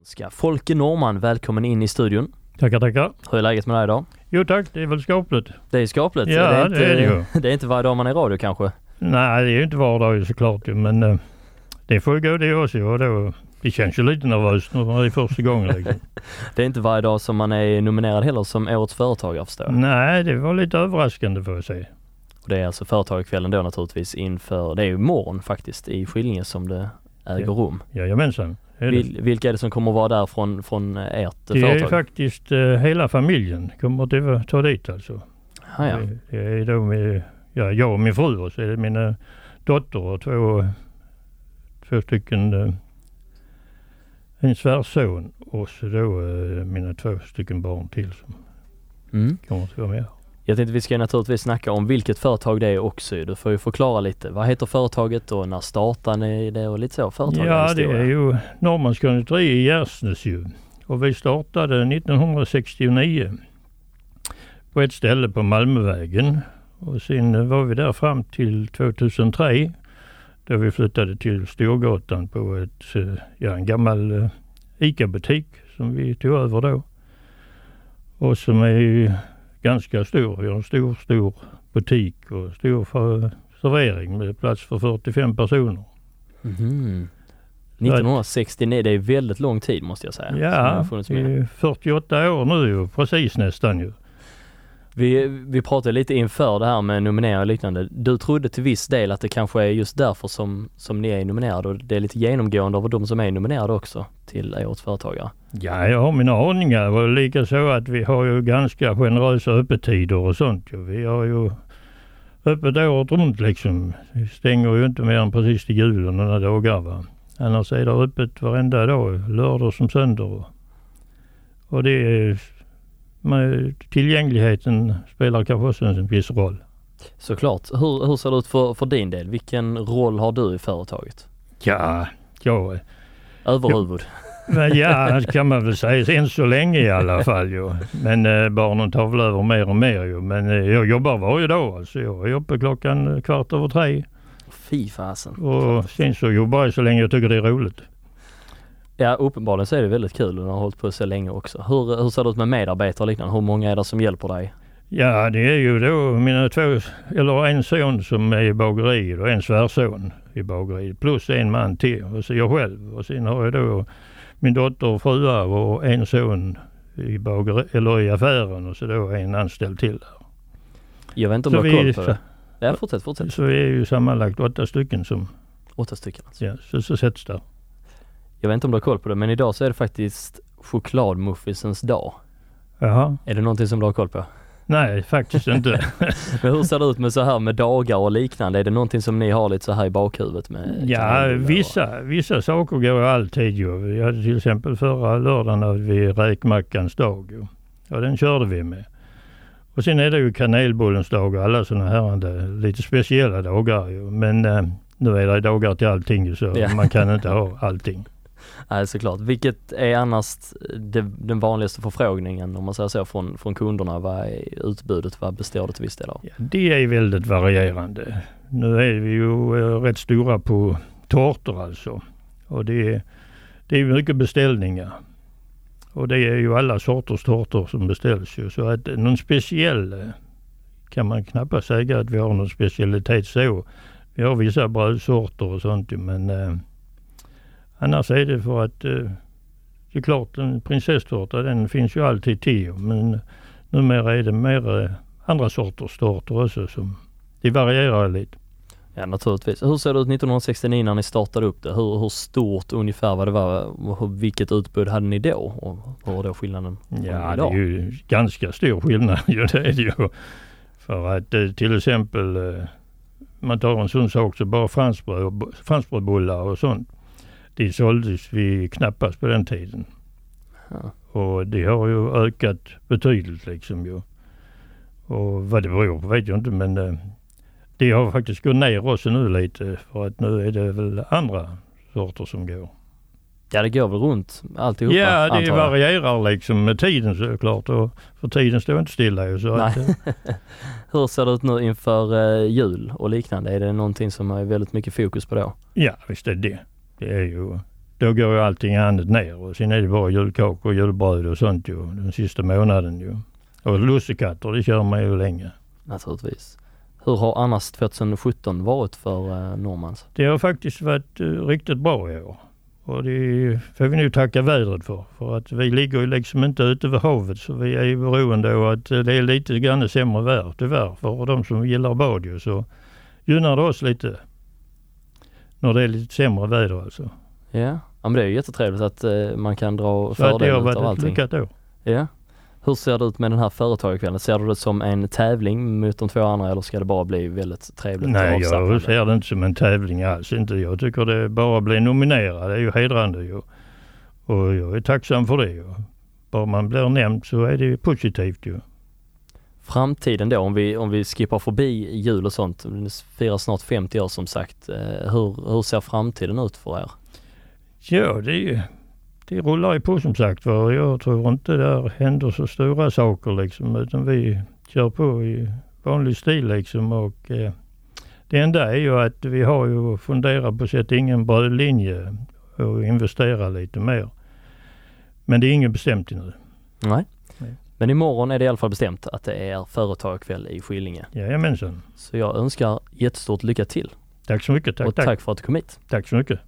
Ska Folke Norman välkommen in i studion. Tackar. Hur är läget med dig idag? Jo tack, det är väl skapligt. Det är skapligt? Ja, det är det ju. Det är inte varje dag man är i radio kanske? Nej, det är ju inte varje dag såklart, men det får ju gå det också. Och då, det känns ju lite nervöst när det är första gången. Liksom. Det är inte varje dag som man är nominerad heller som årets företagare, förstår jag. Nej, det var lite överraskande får jag säga. Och det är alltså företagarkvällen då naturligtvis inför, det är ju imorgon faktiskt i Skillinge som det äger rum. Jajamensan. Vilka är det som kommer att vara där från ert det företag? Det är faktiskt hela familjen kommer att ta dit alltså. Ja. Det är då med, jag och min fru och så är det mina dotter och två stycken, en svärson och så då mina 2 stycken barn till som kommer att vara med. Jag tänkte vi ska naturligtvis snacka om vilket företag det är också. Du får ju förklara lite. Vad heter företaget och när startade ni det och lite så företaget? Ja, det är ju Norrmans Konditori i Gärsnäs ju. Och vi startade 1969 på ett ställe på Malmövägen. Och sen var vi där fram till 2003 då vi flyttade till Storgatan på en gammal ICA-butik som vi tog över då. Och som är ganska stor. Vi har en stor butik och stor servering med plats för 45 personer. 1969, det är väldigt lång tid måste jag säga. Ja, det är 48 år nu ju, precis nästan ju. Vi pratade lite inför det här med nomineringar och liknande. Du trodde till viss del att det kanske är just därför som ni är nominerade och det är lite genomgående av de som är nominerade också till årets företagare. Ja, jag har mina aningar och lika så att vi har ju ganska generösa öppettider och sånt. Vi har ju öppet året runt liksom. Vi stänger ju inte mer än precis till julen några dagar va. Annars är det öppet varenda dag, lördag som söndag. Och det är, tillgängligheten spelar kanske också en viss roll. Såklart. Hur ser det ut för din del? Vilken roll har du i företaget? Överhuvud. Ja, det kan man väl säga. Än så länge i alla fall. Jo. Men barnen tar väl över mer och mer. Jo. Men jag jobbar varje dag. Alltså. Jag är uppe 3:15. Fy fasen. Och sen så jobbar jag så länge jag tycker det är roligt. Ja, uppenbarligen så är det väldigt kul och har hållit på så länge också. Hur ser det ut med medarbetare och liknande? Hur många är det som hjälper dig? Ja, det är ju då en son som är i bageriet och en svärson i bageriet. Plus en man till och så jag själv. Och sen har jag då min dotter och fruar och en son i i affären och så då en anställd till där. Jag vet inte om du har koll på det. Ja, fortsätt. Så är ju sammanlagt 8 stycken som... 8 stycken alltså. Ja, så sätts där. Jag vet inte om du har koll på det, men idag så är det faktiskt chokladmuffisens dag. Jaha. Är det någonting som du har koll på? Nej, faktiskt inte. Men hur ser det ut med så här med dagar och liknande? Är det någonting som ni har lite så här i bakhuvudet med? Ja, vissa saker går alltid ju. Vi hade till exempel förra lördagen när vi räkmackans dag ju. Ja, den körde vi med. Och sen är det ju kanelbullens dag och alla sådana här lite speciella dagar ju. Men nu är det dagar till allting så man kan inte ha allting. Nej, såklart. Vilket är annars den vanligaste förfrågningen om man säger så från kunderna? Vad är utbudet? Vad består det till viss del av? Ja, det är väldigt varierande. Nu är vi ju rätt stora på tårtor alltså. Och det är mycket beställningar. Och det är ju alla sorters tårtor som beställs ju. Så att någon speciell kan man knappast säga att vi har någon specialitet så. Vi har vissa brödsorter och sånt men annars är det för att det är klart en prinsesstårta den finns ju alltid till men numera är det mer andra sorters tårtor också som det varierar lite. Ja, naturligtvis. Hur ser det ut 1969 när ni startade upp det? Hur stort ungefär vad det var? Vilket utbud hade ni då? Och hur var då skillnaden Ja, idag? det är ju ganska stor skillnad. Ja, det är det ju. För att till exempel man tar en sån sak så bara franskbrödbullar och sånt. Det såldes vi knappast på den tiden. Ja. Och det har ju ökat betydligt liksom ju. Och vad det beror på vet jag inte men det har faktiskt gått ner också nu lite för att nu är det väl andra sorter som går. Ja, det går väl runt alltihopa. Ja, det varierar liksom med tiden såklart och för tiden står inte stilla. Så att, hur ser det ut nu inför jul och liknande? Är det någonting som har väldigt mycket fokus på då? Ja, visst är det. Det är ju då går ju allting annat ner och sen är det bara julkakor och julbröd och sånt ju den sista månaden ju. Och lussekatter, det kör man ju länge. Naturligtvis. Hur har annars 2017 varit för Normans? Det har faktiskt varit riktigt bra i år. Och det får vi nu tacka vädret för att vi ligger ju liksom inte ute vid havet, så vi är ju beroende av att det är lite grann sämre väder tyvärr. För de som gillar bad ju, så gynnar det oss lite när det är lite sämre väder alltså. Ja, men det är ju jättetrevligt att man kan dra fördel av allting. Så det har varit ett lyckat år. Ja. Hur ser det ut med den här företagarkvällen? Ser du det som en tävling mot de två andra eller ska det bara bli väldigt trevligt? Nej, jag ser det inte som en tävling alls. Inte. Jag tycker det bara blir nominerad. Det är ju hedrande ju. Och jag är tacksam för det ju. Bara man blir nämnd så är det positivt ju. Framtiden då, om vi skippar förbi jul och sånt. Det firar snart 50 år som sagt. Hur ser framtiden ut för er? Ja, det rullar ju på som sagt. För jag tror inte där händer så stora saker liksom. Utan vi kör på i vanlig stil liksom. Och det enda är ju att vi har ju funderat på att sätta ingen brödlinje och investera lite mer. Men det är inget bestämt nu. Nej. Men imorgon är det i alla fall bestämt att det är företagarkväll i Skillinge. Jajamensan. Så jag önskar jättestort lycka till. Tack så mycket. Tack för att du kom hit. Tack så mycket.